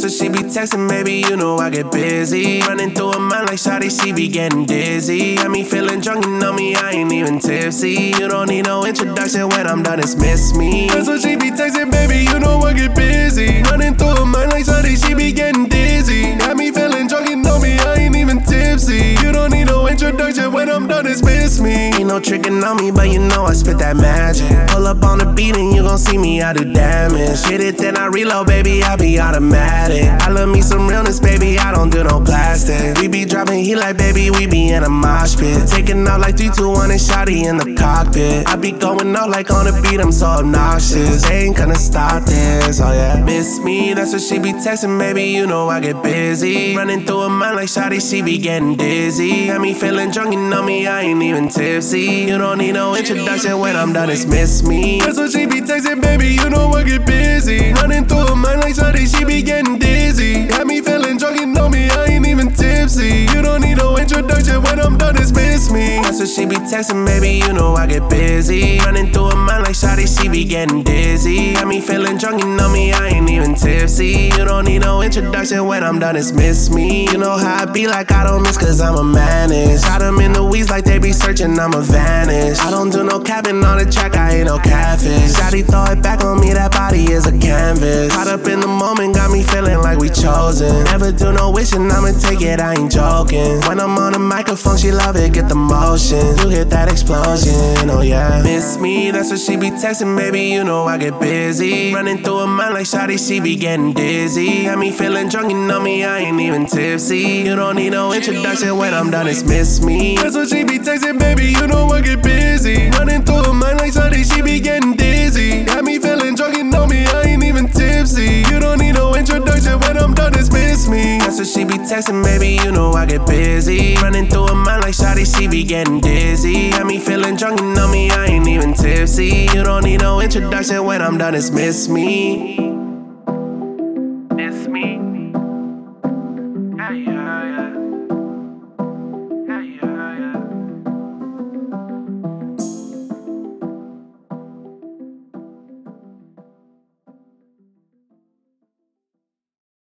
what she be texting, baby, you know I get busy. Running through her mind like shawty, she be getting dizzy. Got me feeling drunk, you know me, I ain't even tipsy. You don't need no introduction, when I'm done, it's miss me. That's what she be texting, baby, you know I get busy. Running through her mind like shawty, she be getting dizzy. Got me feeling drunk, you know me, I ain't even tipsy. You don't need no introduction, when I'm done, it's miss me. Ain't no tricking on me, but you know I spit that magic. Pull up on the beat and you gon' see me, I do damage. Hit it, then I reload, baby, I be automatic. I love me some realness, baby, I don't do no plastic. We be dropping heat like, baby, we be in a mosh pit. Taking off like 3, 2, 1 and shawty in the cockpit. I be going out like on the beat, I'm so obnoxious. They ain't gonna stop this, oh yeah. Miss me, that's what she be texting, baby, you know I get busy. Running through her mind like shawty, she be getting dizzy. Got me feeling drunk, you know me, I ain't even tipsy. You don't need no introduction, when I'm done, it's miss me. That's what she be texting, baby, you know I get busy. Running through her mind like shawty, she be getting dizzy. Got me feeling drunk, you know me, I ain't even tipsy. You don't need no introduction, when I'm done, it's miss me. That's what she be texting, baby, you know I get busy. Running through her mind like shawty, she be getting dizzy. Got me feeling drunk, you know me, I ain't even tipsy. You don't need no introduction, when I'm done, it's miss me. You know how I be like, I don't miss cause I'm a menace. Got them in the weeds like they be searching, I'ma vanish. I don't do no capping on the track, I ain't no catfish. Shawty throw it back on me, that body is a canvas. Caught up in the moment, got me feeling like we chosen. Never do no wishing, I'ma take it, I ain't joking. When I'm on the microphone, she love it, get the motion. You hit that explosion, oh yeah. Miss me, that's what she be texting, baby, you know I get busy. Running through her mind like shawty, she be getting dizzy. Got me feeling drunk, you know me, I ain't even tipsy. You don't need no introduction, when I'm done, it's miss me. That's what she be texting, baby, you know I get busy. Running through her mind like shawty, she be getting dizzy. Got me feeling drunk, you know me, I ain't even tipsy. You don't need no introduction, when I'm done, it's miss me. That's what she be texting, baby, you know I get busy. Running through her mind like shawty, she be getting dizzy. Got me feeling drunk, you know me, I ain't even tipsy. You don't need no introduction, when I'm done, it's miss me.